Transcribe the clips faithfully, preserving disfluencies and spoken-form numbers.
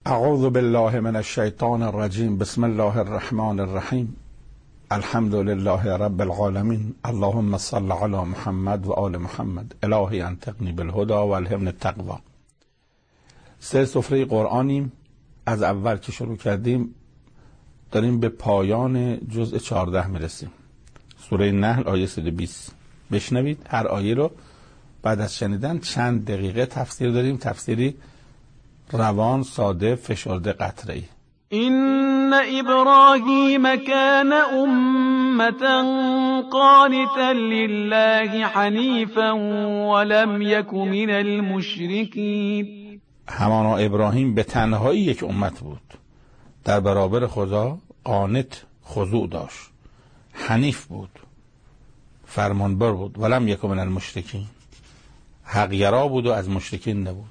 اعوذ بالله من الشیطان الرجیم. بسم الله الرحمن الرحیم. الحمد لله رب العالمین. اللهم صل علی محمد و آل محمد. الهی انطقنی بالهدى و الهمنی التقوی. سه سفره قرآنیم. از اول که شروع کردیم داریم به پایان جزء چهارده میرسیم. سوره نحل آیه صد و بیست. بشنوید هر آیه رو بعد از شنیدن چند دقیقه تفسیر داریم، تفسیری روان، ساده، فشرده، قطعی. إن إبراهيم كان أمة قانتا لله حنيفا ولم يك من المشركين. همانا ابراهیم به تنهایی یک امت بود، در برابر خدا قانت، خضوع داشت، حنیف بود، فرمانبر بود، ولم یک من المشرکین، حقیرا بود و از مشرکین نبود.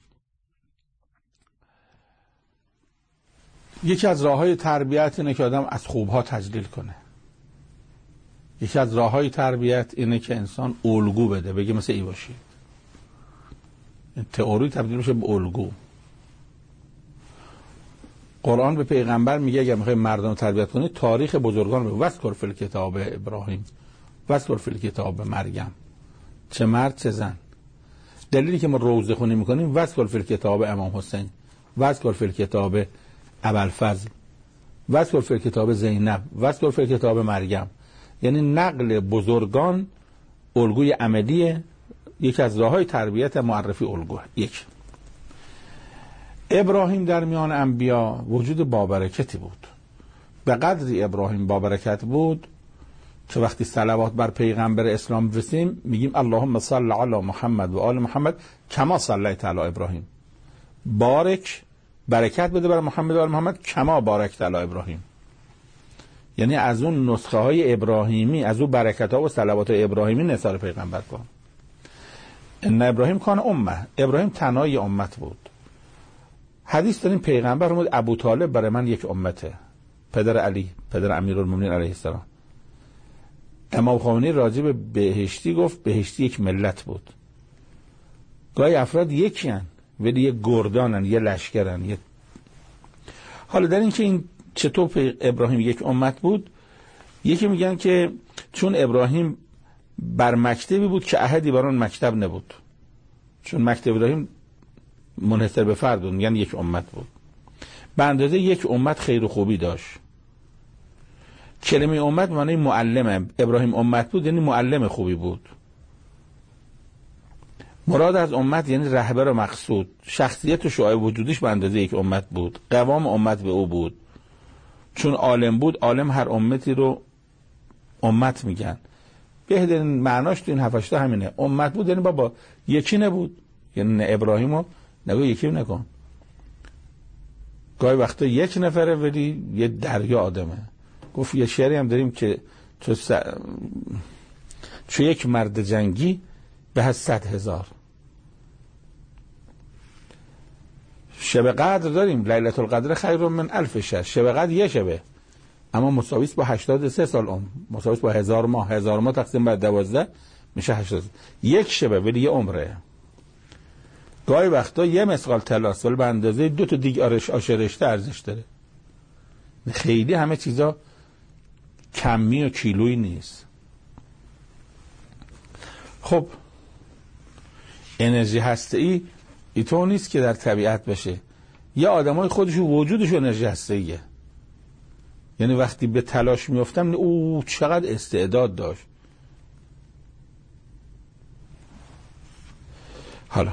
یکی از راه‌های تربیت اینه که آدم از خوبها تجلیل کنه. یکی از راه‌های تربیت اینه که انسان الگو بده، بگه مثل ای باشی. تئوری تبدیل بشه به الگو. قرآن به پیغمبر میگه اگه میخوای مردم تربیت کنی تاریخ بزرگان رو وذکر فی الکتاب ابراهیم، وذکر فی الکتاب مریم، چه مرد چه زن. دلیلی که ما روزه خونی میکنیم وذکر فی الکتاب امام حسین، وذکر فی الکتاب ابوالفضل، وذکر فی الکتاب زینب، وذکر فی الکتاب مریم، یعنی نقل بزرگان الگوی عملیه. یکی از راه‌های تربیت معرفی الگوه. یک، ابراهیم در میان انبیا وجود بابرکتی بود. به قدری ابراهیم بابرکت بود که وقتی صلوات بر پیغمبر اسلام رسیم میگیم اللهم صل علی محمد و آل محمد کما صلیت علی ابراهیم. بارک، برکت بده بر محمد و آل محمد کما بارکت علی ابراهیم. یعنی از اون نسخه های ابراهیمی، از اون برکت ها و صلوات ابراهیمی نثار پیغمبر کن. ان ابراهیم کان امه، ابراهیم تنهای امت بود. حدیث داریم پیغمبر فرمود ابو طالب برای من یک امته، پدر علی، پدر امیرالمومنین علیه السلام. امام خمینی راجع به بهشتی گفت بهشتی یک ملت بود. گاهی افراد یکی هن ولی یه گردانن، یه لشکرن. یه... حالا در این که این چطور ابراهیم یک امت بود، یکی میگن که چون ابراهیم بر مکتبی بود که احدی بر اون مکتب نبود، چون مکتب ابراهیم منحصر به فرد بود، میگن یک امت بود. به اندازه یک امت خیر و خوبی داشت. کلمه امت معنی معلمه. ابراهیم امت بود یعنی معلم خوبی بود. مراد از امت یعنی رهبر و مقصود. شخصیت و شعاع وجودیش به اندازه یک امت بود. قوام امت به او بود. چون عالم بود، عالم هر امتی رو امت میگن. بهترین معناش تو این هفته همینه. امت بود یعنی بابا یکی نبود، یعنی نه ابراهیمو نگو یکی نکن. گاهی وقتا یک نفره ولی یه دریا آدمه. گفت یه شعری هم داریم که تو س... چو یک مرد جنگی به از صد هزار. شب قدر داریم، لیلة القدر خیر من الف شهر. شب قدر یه شبه اما مساویس با هشتاد و سه سال عمر، مساویس با هزار ماه. هزار ماه تقسیم بر دوازده میشه هشتاد. یک شبه ولی یه عمره. گاهی وقتا یه مسقال طلاست ولی به اندازه دو تا دیگ آرش آشرشته ارزش داره. خیلی همه چیزا کمی و کیلویی نیست. خب انرژی هسته‌ای اینطور نیست که در طبیعت بشه. یه آدمای خودشون وجودش انرژی هسته‌ایه. یعنی وقتی به تلاش میافتم او چقدر استعداد داشت. حالا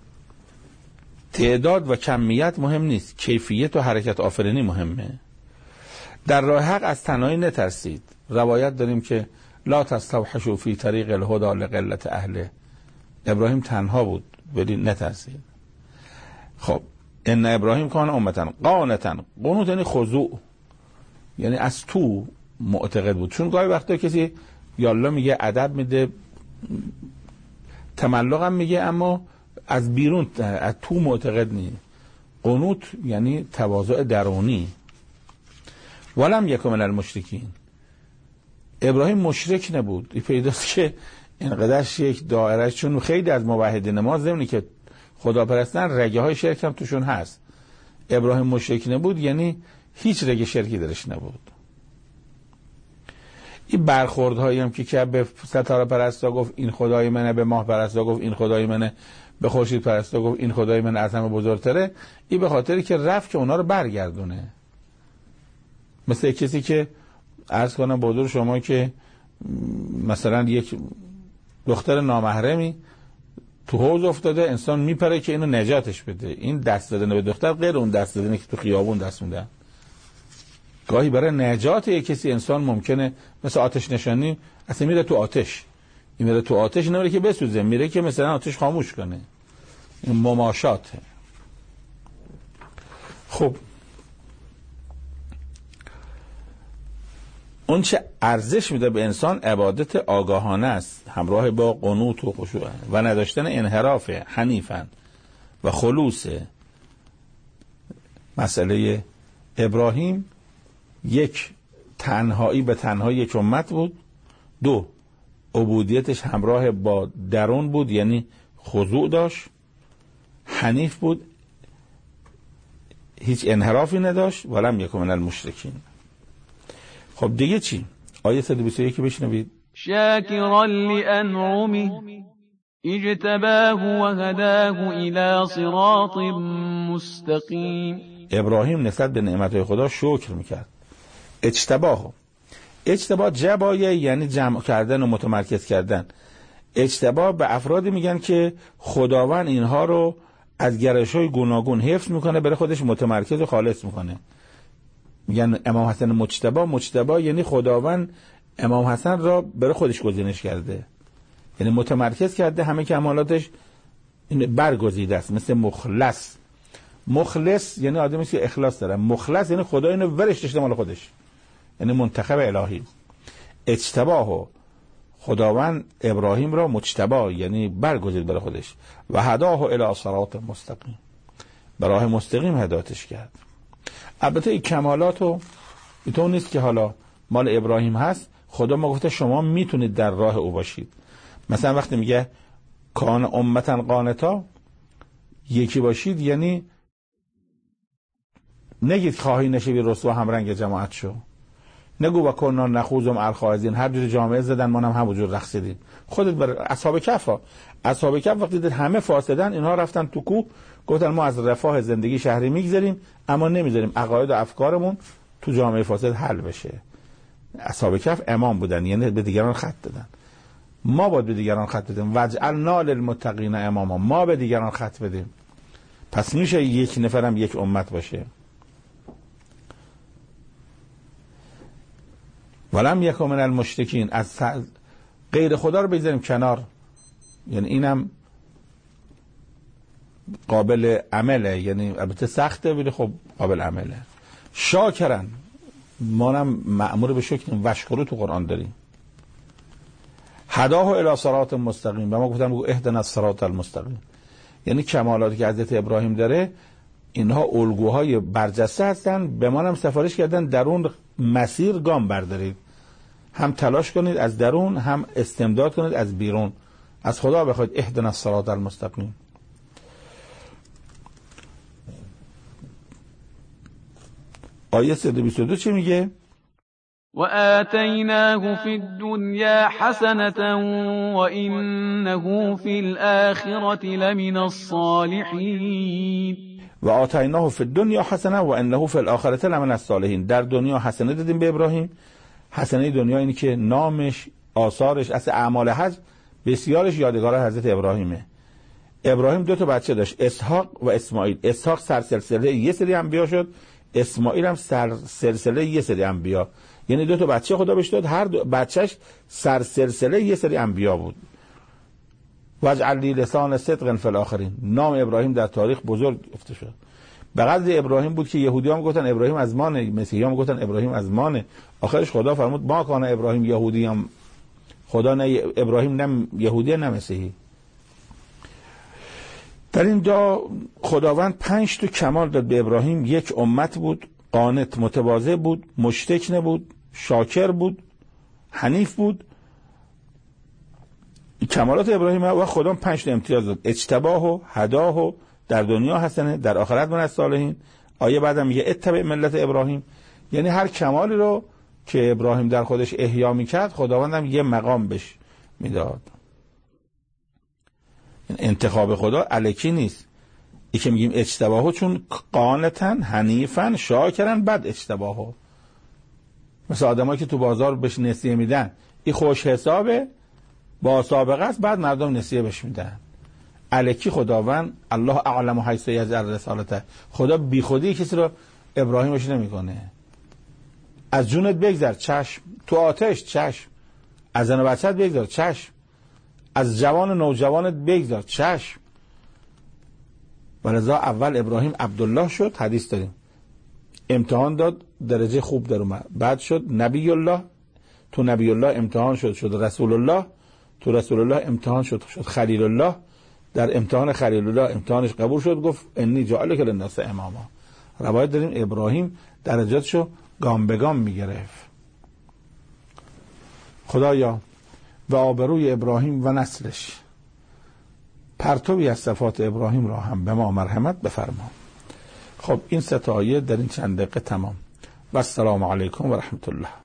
تعداد و کمیت مهم نیست، کیفیت و حرکت آفرینی مهمه. در راه حق از تنهایی نترسید. روایت داریم که لا تستوحشوا فی طریق الهدى لقلة اهله. ابراهیم تنها بود ولی نترسید. خب ان ابراهیم کان امتا قانتا. قنوت یعنی خضوع، یعنی از تو معتقد بود. چون گاهی وقتا کسی یالا میگه، ادب میده، تملق هم میگه اما از بیرون از تو معتقد نیست. قنوت یعنی تواضع درونی. ولم یک من المشرکین. ابراهیم مشرک نبود. این پیداست که اینقدرش یک دایره، چون خیلی از موحدین ما ضمن که خدا پرستن رگه های شرک هم توشون هست. ابراهیم مشرک نبود یعنی هیچ رگ شرکی درش نبود. این برخوردهایی هم که که به ستاره پرستا گفت این خدای منه، به ماه پرستا گفت این خدای منه، به خورشید پرستا گفت این خدای من از همه بزرگتره، این به خاطری که رفت که اونا رو برگردونه. مثل کسی که عرض کنم به حضور شما که مثلا یک دختر نامحرمی تو حوض افتاده، انسان میپره که اینو نجاتش بده. این دست دادن به دختر غیر اون دست دادنی که تو خیابون دست میدن. گاهی برای نجات یک کسی انسان ممکنه مثل آتش نشانی اصلا میره تو آتش، این میره تو آتش نمیره که بسوزه، میره که مثلا آتش خاموش کنه. این مماشاته. خب اون چه ارزش میده به انسان عبادت آگاهانه است همراه با قنوت و خشوع و نداشتن انحراف، حنیفن و خلوص. مسئله ابراهیم یک، تنهایی به تنهایی یک امت بود. دو، عبودیتش همراه با درون بود، یعنی خضوع داشت، حنیف بود، هیچ انحرافی نداشت، ولم یکن من المشرکین. خب دیگه چی؟ آیه صد و بیست و یک بشنوید. شاکرا لانعمه اجتباه و هداه الى صراط مستقیم. ابراهیم نسبت به نعمتهای خدا شکر میکرد. اجتباه، اجتباه جبایه یعنی جمع کردن و متمرکز کردن. اجتباه به افرادی میگن که خداوند اینها رو از گرایش‌های گوناگون حفظ میکنه، برای خودش متمرکز و خالص میکنه. میگن امام حسن مجتبی. مجتبی یعنی خداوند امام حسن را برای خودش گزینش کرده، یعنی متمرکز کرده، همه کمالاتش این برگزیده است. مثل مخلص. مخلص یعنی آدمی که اخلاص داره. مخلص یعنی خدا اینو ورش داشته مال خودش، یعنی منتخب الهی. اجتباه، خداوند ابراهیم را مجتبی یعنی برگزید برای خودش. و هداه الی صراط مستقیم، به راه مستقیم هدایتش کرد. البته این کمالاتو اینطور نیست که حالا مال ابراهیم هست. خدا ما گفته شما میتونید در راه او باشید. مثلا وقتی میگه کان امتا قانتا، یکی باشید یعنی نگید خواهی نشوی رسوا هم رنگ جماعت شو، نگو و کنا نخوضم الخائضین، هر جور جامعه زدن ما هم همونجور رقصیدیم. خودت بر اصحاب کهف ها، اصحاب کهف وقتی دید همه فاسدن، اینها رفتن تو کوه گفتن ما از رفاه زندگی شهری میگذریم اما نمیذاریم عقاید و افکارمون تو جامعه فاسد حل بشه. اصحاب کهف امام بودن، یعنی به دیگران خط دادن. ما باید به دیگران خط بدیم. وجعلنا للمتقین اماما، ما به دیگران خط بدیم. پس میشه یک نفرم یک امت باشه. ولم یکن من المشرکین، از غیر خدا رو بذاریم کنار، یعنی اینم قابل عمله، یعنی البته سخته ولی خب قابل عمله. شاکرن، مانم مأمور به شکریم. وشکرو تو قرآن داریم. هداه الی صراط مستقیم، و ما گفتم بگو اهدنا الصراط المستقیم، یعنی کمالاتی که حضرت ابراهیم داره اینها الگوهای برجسته هستن. به ما هم سفارش کردن در اون مسیر گام بردارید، هم تلاش کنید از درون، هم استمداد کنید از بیرون. از خدا بخواید اهدنا الصراط المستقیم. آیه صد و بیست و دو چی میگه؟ و آتیناه فی الدنیا حسنة و انه فی الاخرة لمن الصالحین. و آتیناه فی الدنیا حسنة و انه فی الاخرة لمن الصالحین. در دنیا حسنه دادیم به ابراهیم. حسنه دنیا اینی که نامش، آثارش، اصل اعمال حج بسیارش یادگار حضرت ابراهیمه. ابراهیم دو تا بچه داشت، اسحاق و اسماعیل. اسحاق سرسلسله یه سری انبیا شد، اسماعیل هم سرسلسله یه سری انبیا، یعنی دو تا بچه خدا بهش داد، هر دو بچهش سرسلسله یه سری انبیا بود. واجعل لی لسان صدق فی الاخرین. نام ابراهیم در تاریخ بزرگ گفته شد. به قدر ابراهیم بود که یهودیان گفتن ابراهیم از مانه، مسیحیان گفتن ابراهیم از مانه. آخرش خدا فرمود ما کان ابراهیم یهودی هم، خدا نه ابراهیم نه یهودی نه مسیحی. در این جا خداوند پنج تا کمال داد به ابراهیم. یک، امت بود، قانت متواضع بود، مشرک نبود، شاکر بود، حنیف بود. کمالات ابراهیم و خدا پنج تا امتیاز داد. اجتباه و هداه و در دنیا حسنه در آخرت من الصالحین. آیه بعدم میگه اتبع ملت ابراهیم، یعنی هر کمالی رو که ابراهیم در خودش احیا میکرد خداوندم یه مقام بهش میداد. انتخاب خدا الکی نیست. ای که میگیم اجتباهو چون قانتن حنیفن شاکرن بعد اجتباهو، مثل آدمایی که تو بازار بهش نسیه میدن، این خوش حسابه با سابقه است، بعد مردم نسیه بهش میدن. الکی خداوند الله اعلم حیث یجعل رسالته، خدا بی خودی کسی رو ابراهیمش نمیکنه. از جونت بگذر چشم، تو آتش چشم، از زن و بچت بگذر چشم، از جوان نوجوانت بگذر چشم. ولذا اول ابراهیم عبدالله شد، حدیث داریم، امتحان داد درجه خوب در اومد، بعد شد نبی الله، تو نبی الله امتحان شد شد رسول الله، تو رسول الله امتحان شد شد خلیل الله، در امتحان خلیل الله امتحانش قبول شد، گفت انی جعلک للناس اماما. روایت داریم ابراهیم درجاتشو گام به گام میگرفت. خدایا و آبروی ابراهیم و نسلش، پرتوی از صفات ابراهیم را هم به ما مرحمت بفرما. خب این سه تا آیه در این چند دقیقه تمام. و السلام علیکم و رحمت الله.